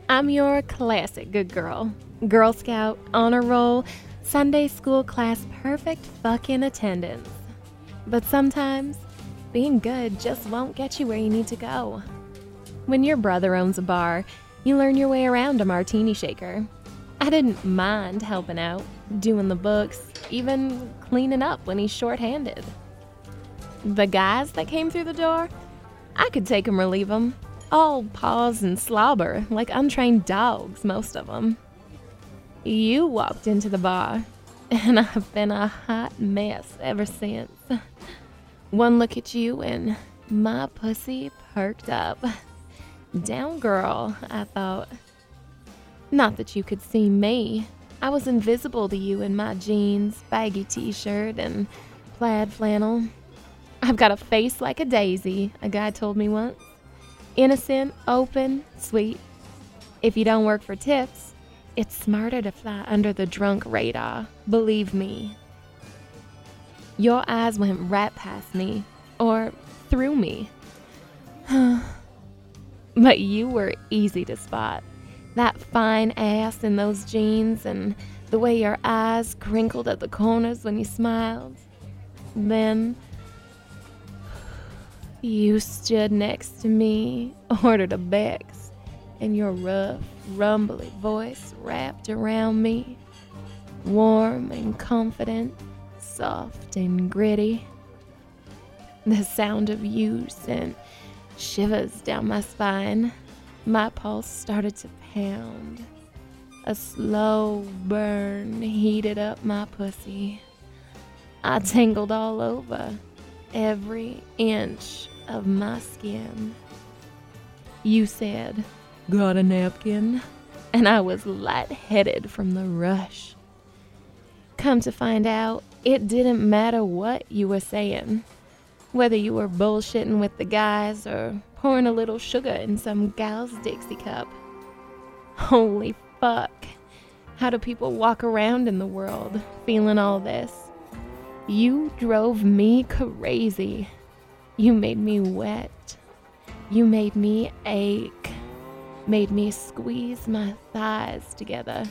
I'm your classic good girl. Girl Scout, honor roll, Sunday school class perfect fucking attendance. But sometimes, being good just won't get you where you need to go. When your brother owns a bar, you learn your way around a martini shaker. I didn't mind helping out, doing the books, even cleaning up when he's short-handed. The guys that came through the door, I could take 'em or leave 'em. All paws and slobber like untrained dogs, most of 'em. You walked into the bar, and I've been a hot mess ever since. One look at you and my pussy perked up. Down girl, I thought. Not that you could see me. I was invisible to you in my jeans, baggy t-shirt, and plaid flannel. I've got a face like a daisy, a guy told me once. Innocent, open, sweet. If you don't work for tips, it's smarter to fly under the drunk radar, believe me. Your eyes went right past me, or through me. But you were easy to spot. That fine ass in those jeans and the way your eyes crinkled at the corners when you smiled. Then you stood next to me, ordered a Bex, and your rough, rumbly voice wrapped around me. Warm and confident, soft and gritty. The sound of you sent shivers down my spine. My pulse started to pound. A slow burn heated up my pussy. I tingled all over, every inch of my skin. You said, "Got a napkin?" And I was lightheaded from the rush. Come to find out, it didn't matter what you were saying. Whether you were bullshitting with the guys or pouring a little sugar in some gal's Dixie cup. Holy fuck. How do people walk around in the world feeling all this? You drove me crazy. You made me wet. You made me ache. Made me squeeze my thighs together.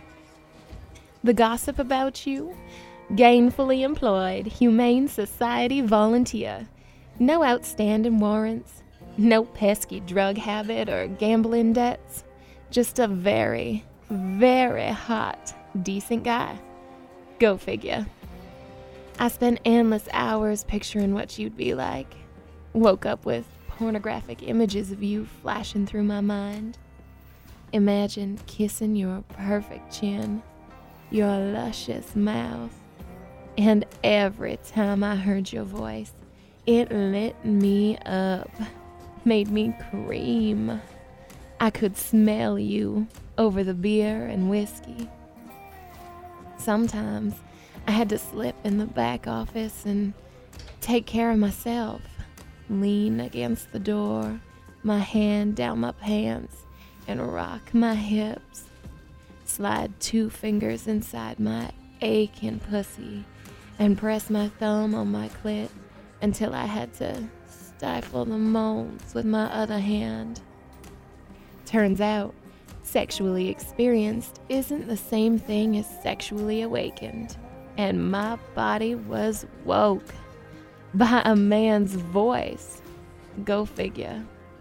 The gossip about you? Gainfully employed, Humane Society volunteer. No outstanding warrants. No pesky drug habit or gambling debts. Just a very, very hot, decent guy. Go figure. I spent endless hours picturing what you'd be like. Woke up with pornographic images of you flashing through my mind. Imagine kissing your perfect chin, your luscious mouth. And every time I heard your voice, it lit me up, made me cream. I could smell you over the beer and whiskey. Sometimes I had to slip in the back office and take care of myself. Lean against the door, my hand down my pants, and rock my hips. Slide 2 fingers inside my aching pussy and press my thumb on my clit until I had to stifle the moans with my other hand. Turns out, sexually experienced isn't the same thing as sexually awakened, and my body was woke by a man's voice. Go figure.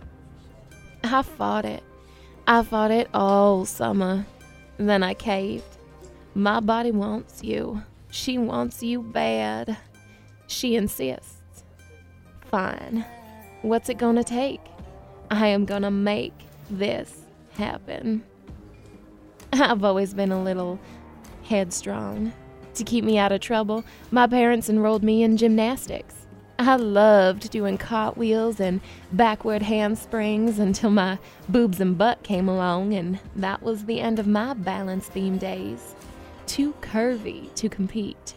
I fought it. I fought it all summer. Then I caved. My body wants you. She wants you bad. She insists. Fine. What's it gonna take? I am gonna make this happen. I've always been a little headstrong. To keep me out of trouble, my parents enrolled me in gymnastics. I loved doing cartwheels and backward handsprings until my boobs and butt came along, and that was the end of my balance-themed days. Too curvy to compete.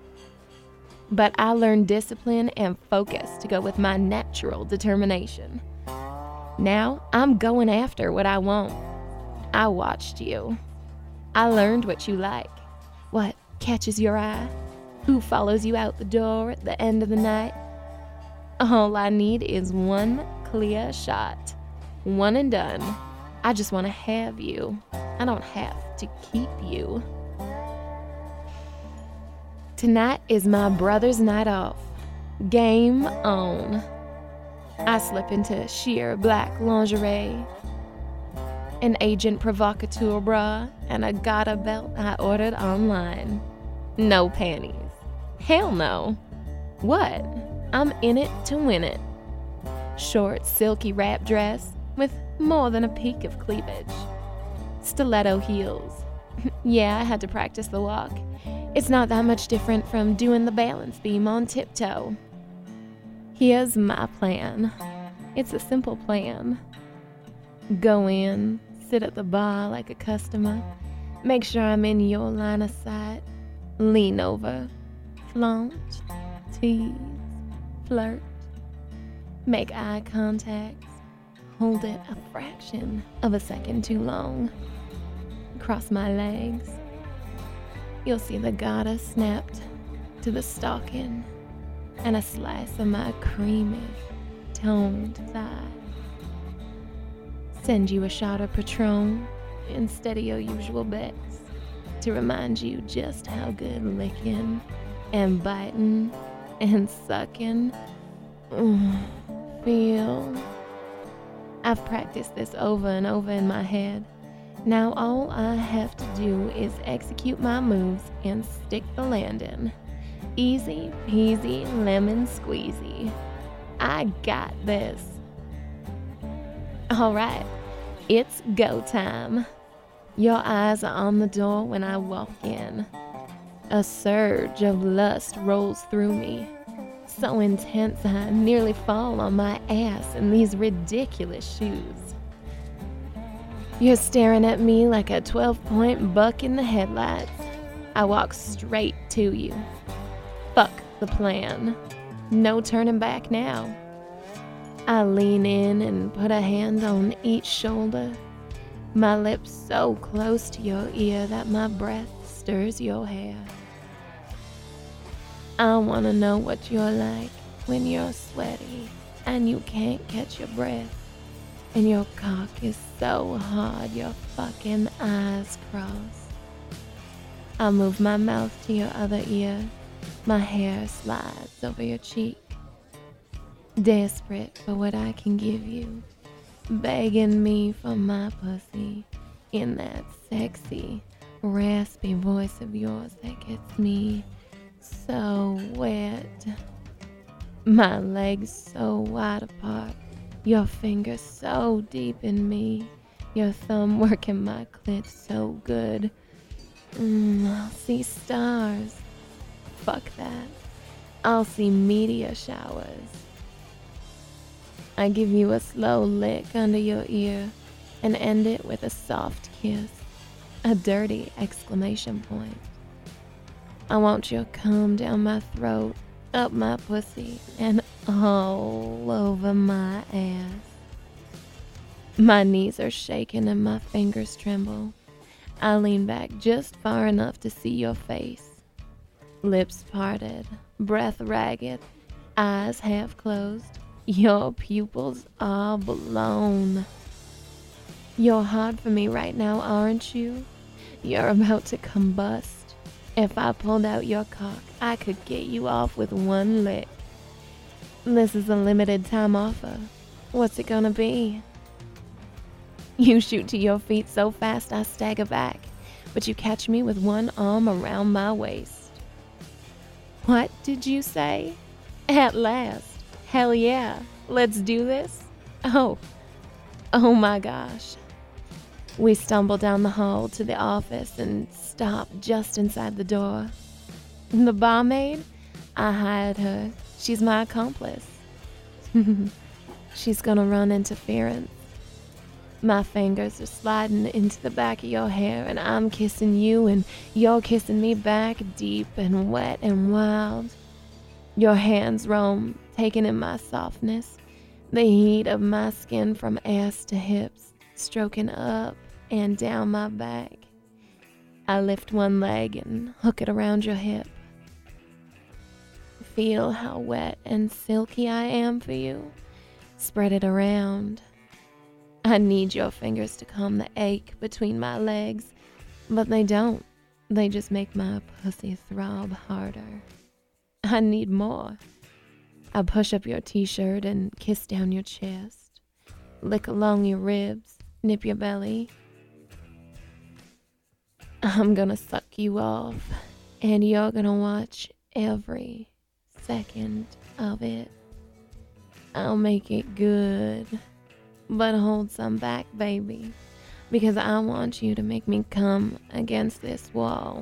But I learned discipline and focus to go with my natural determination. Now I'm going after what I want. I watched you. I learned what you like. What catches your eye? Who follows you out the door at the end of the night? All I need is one clear shot. One and done. I just want to have you. I don't have to keep you. Tonight is my brother's night off. Game on. I slip into sheer black lingerie, an agent provocateur bra, and a Gata belt I ordered online. No panties. Hell no. What? I'm in it to win it. Short, silky wrap dress with more than a peak of cleavage. Stiletto heels. Yeah, I had to practice the walk. It's not that much different from doing the balance beam on tiptoe. Here's my plan. It's a simple plan. Go in, sit at the bar like a customer, make sure I'm in your line of sight, lean over, flaunt, tease, flirt, make eye contact, hold it a fraction of a second too long, cross my legs. You'll see the garter snapped to the stocking and a slice of my creamy, toned thigh. Send you a shot of Patron instead of your usual bets to remind you just how good licking and biting and sucking feel. I've practiced this over and over in my head. Now all I have to do is execute my moves and stick the landing. Easy peasy lemon squeezy. I got this. All right, it's go time. Your eyes are on the door when I walk in. A surge of lust rolls through me, so intense I nearly fall on my ass in these ridiculous shoes. You're staring at me like a 12-point buck in the headlights. I walk straight to you. Fuck the plan. No turning back now. I lean in and put a hand on each shoulder, my lips so close to your ear that my breath stirs your hair. I wanna know what you're like when you're sweaty and you can't catch your breath, and your cock is so hard your fucking eyes cross. I move my mouth to your other ear, my hair slides over your cheek. Desperate for what I can give you, begging me for my pussy in that sexy, raspy voice of yours that gets me so wet. My legs so wide apart, your fingers so deep in me, your thumb working my clit so good. I'll see stars. Fuck that. I'll see meteor showers. I give you a slow lick under your ear and end it with a soft kiss, a dirty exclamation point. I want your cum down my throat, up my pussy, and all over my ass. My knees are shaking and my fingers tremble. I lean back just far enough to see your face. Lips parted, breath ragged, eyes half closed. Your pupils are blown. You're hard for me right now, aren't you? You're about to combust. If I pulled out your cock, I could get you off with one lick. This is a limited time offer. What's it gonna be? You shoot to your feet so fast I stagger back, but you catch me with one arm around my waist. What did you say? At last. Hell yeah, let's do this? Oh my gosh. We stumble down the hall to the office and stop just inside the door. The barmaid? I hired her. She's my accomplice. She's gonna run interference. My fingers are sliding into the back of your hair and I'm kissing you and you're kissing me back deep and wet and wild. Your hands roam, taking in my softness, the heat of my skin from ass to hips, stroking up and down my back. I lift one leg and hook it around your hip. Feel how wet and silky I am for you. Spread it around. I need your fingers to calm the ache between my legs, but they don't. They just make my pussy throb harder. I need more. I push up your t-shirt and kiss down your chest, lick along your ribs, nip your belly. I'm gonna suck you off, and you're gonna watch every second of it. I'll make it good, but hold some back, baby, because I want you to make me come against this wall.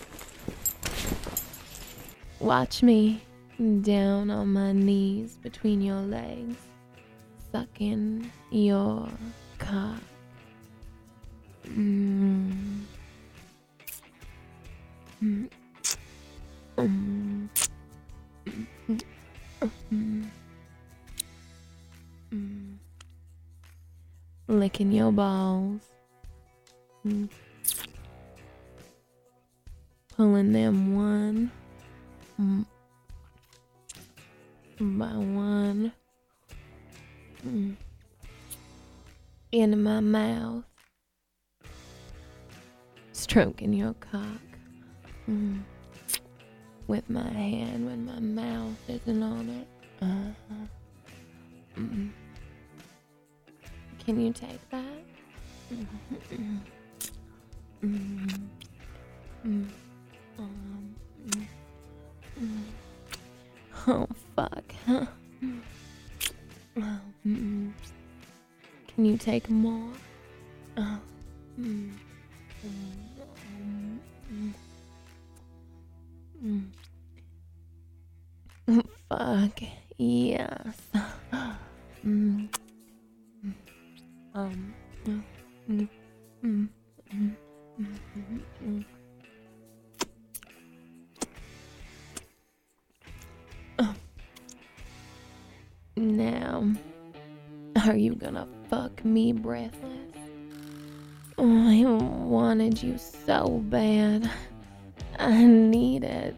Watch me down on my knees between your legs, sucking your cock. Mm. Mm. Mm. Mm. Mm. Licking your balls. Pulling them one by one into my mouth. Stroking your cock with my hand when my mouth isn't on it. Can you take that? Oh, fuck. Can you take more? Fuck, yes. Now, are you gonna fuck me breathless? Oh, I wanted you so bad. I need it.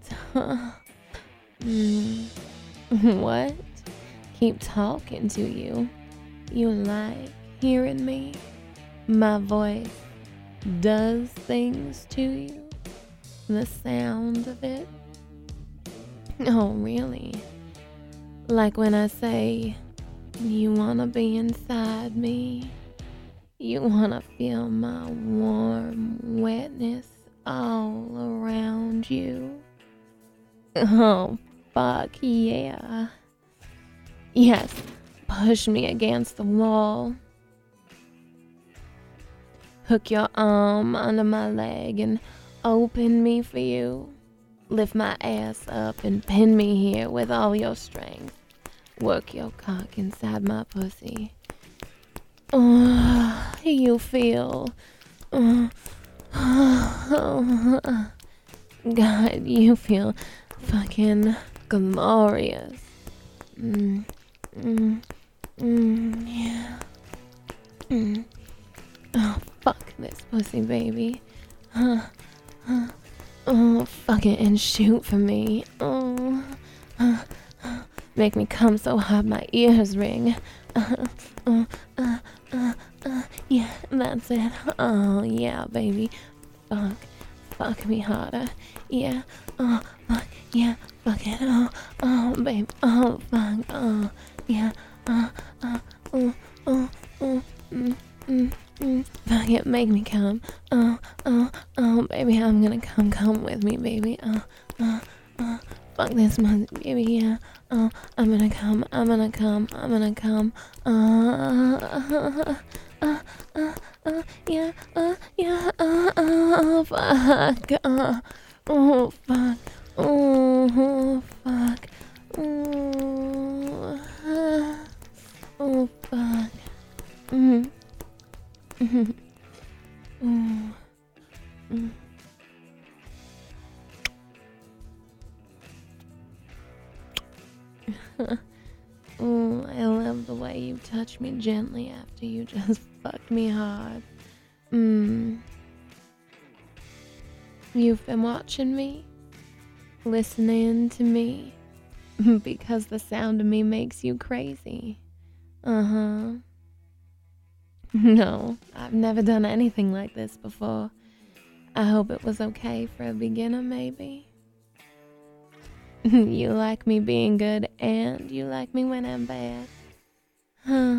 What? Keep talking to you. You like hearing me? My voice does things to you? The sound of it? Oh, really? Like when I say, you wanna be inside me? You wanna feel my warm wetness all around you? Oh, fuck yeah. Yes, push me against the wall. Hook your arm under my leg and open me for you. Lift my ass up and pin me here with all your strength. Work your cock inside my pussy. Oh, you feel... God, you feel fucking glorious. Yeah. Oh, fuck this pussy, baby. Oh, fuck it and shoot for me. Oh, make me come so hard my ears ring. Yeah, that's it. Oh, yeah, baby. Fuck me harder. Yeah, fuck, yeah, fuck it. Baby. Oh, fuck. Yeah, fuck it, make me come. Baby, I'm gonna come with me, baby. Fuck this month, baby, yeah. I'm gonna come. Yeah, fuck. Oh, fuck. Oh, fuck. Oh, fuck. Oh, I love the way you touch me gently after you just fucked me hard. You've been watching me, listening to me, because the sound of me makes you crazy. No, I've never done anything like this before. I hope it was okay for a beginner, maybe. You like me being good and you like me when I'm bad. Huh.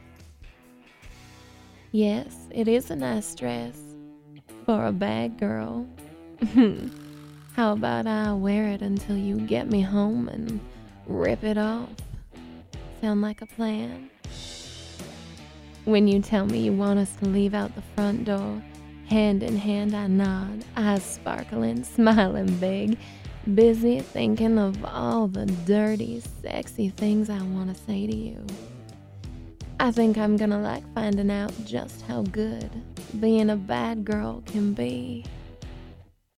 Yes, it is a nice dress for a bad girl. How about I wear it until you get me home and rip it off? Sound like a plan? When you tell me you want us to leave out the front door, hand in hand I nod, eyes sparkling, smiling big, busy thinking of all the dirty, sexy things I want to say to you. I think I'm gonna like finding out just how good being a bad girl can be.